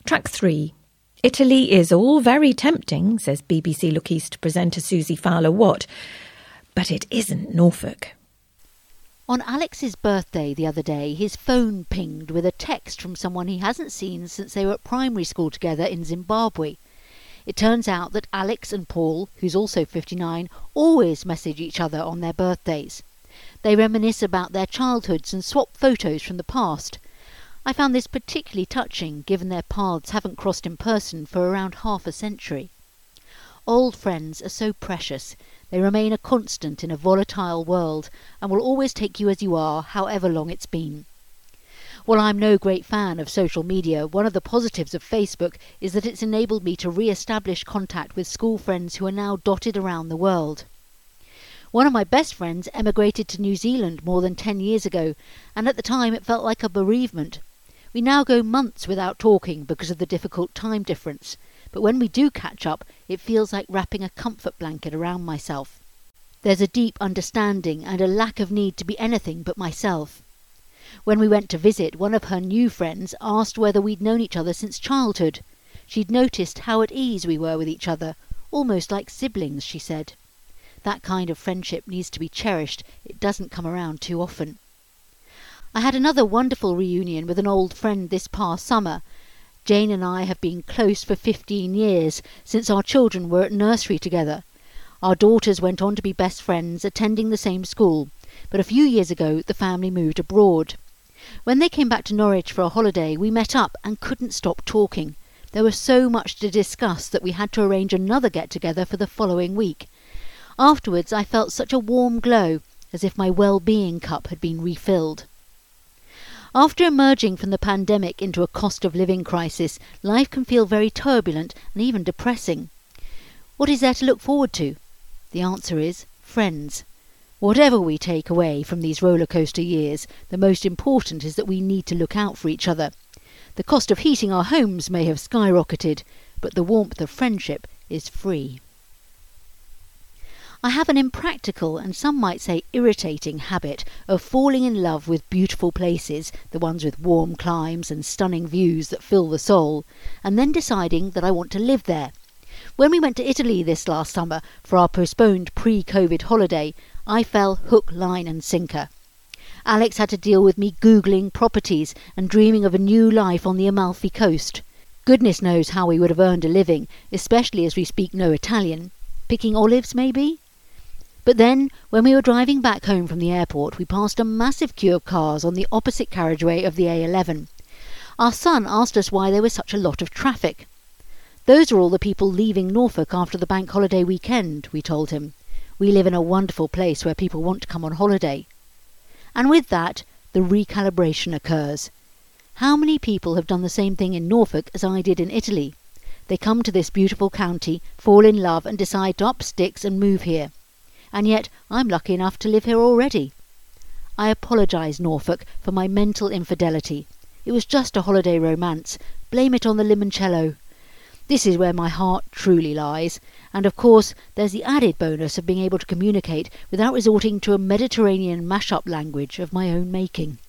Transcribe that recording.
Track 3. Italy is all very tempting, says BBC Look East presenter Susie Fowler-Watt, but it isn't Norfolk. On Alex's birthday the other day, his phone pinged with a text from someone he hasn't seen since they were at primary school together in Zimbabwe. It turns out that Alex and Paul, who's also 59, always message each other on their birthdays. They reminisce about their childhoods and swap photos from the past. I found this particularly touching, given their paths haven't crossed in person for around half a century. Old friends are so precious. They remain a constant in a volatile world and will always take you as you are, however long it's been. While I'm no great fan of social media, one of the positives of Facebook is that it's enabled me to re-establish contact with school friends who are now dotted around the world. One of my best friends emigrated to New Zealand more than 10 years ago, and at the time it felt like a bereavement. We now go months without talking because of the difficult time difference, but when we do catch up, it feels like wrapping a comfort blanket around myself. There's a deep understanding and a lack of need to be anything but myself. When we went to visit, one of her new friends asked whether we'd known each other since childhood. She'd noticed how at ease we were with each other, almost like siblings, she said. That kind of friendship needs to be cherished. It doesn't come around too often. I had another wonderful reunion with an old friend this past summer. Jane and I have been close for 15 years, since our children were at nursery together. Our daughters went on to be best friends, attending the same school, but a few years ago the family moved abroad. When they came back to Norwich for a holiday, we met up and couldn't stop talking. There was so much to discuss that we had to arrange another get-together for the following week. Afterwards I felt such a warm glow, as if my well-being cup had been refilled. After emerging from the pandemic into a cost-of-living crisis, life can feel very turbulent and even depressing. What is there to look forward to? The answer is friends. Whatever we take away from these roller-coaster years, the most important is that we need to look out for each other. The cost of heating our homes may have skyrocketed, but the warmth of friendship is free. I have an impractical and some might say irritating habit of falling in love with beautiful places, the ones with warm climes and stunning views that fill the soul, and then deciding that I want to live there. When we went to Italy this last summer for our postponed pre-COVID holiday, I fell hook, line and sinker. Alex had to deal with me Googling properties and dreaming of a new life on the Amalfi Coast. Goodness knows how we would have earned a living, especially as we speak no Italian. Picking olives, maybe? But then, when we were driving back home from the airport, we passed a massive queue of cars on the opposite carriageway of the A11. Our son asked us why there was such a lot of traffic. Those are all the people leaving Norfolk after the bank holiday weekend, we told him. We live in a wonderful place where people want to come on holiday. And with that, the recalibration occurs. How many people have done the same thing in Norfolk as I did in Italy? They come to this beautiful county, fall in love and decide to up sticks and move here. And yet I'm lucky enough to live here already. I apologise, Norfolk, for my mental infidelity. It was just a holiday romance. Blame it on the limoncello. This is where my heart truly lies, and of course there's the added bonus of being able to communicate without resorting to a Mediterranean mash-up language of my own making.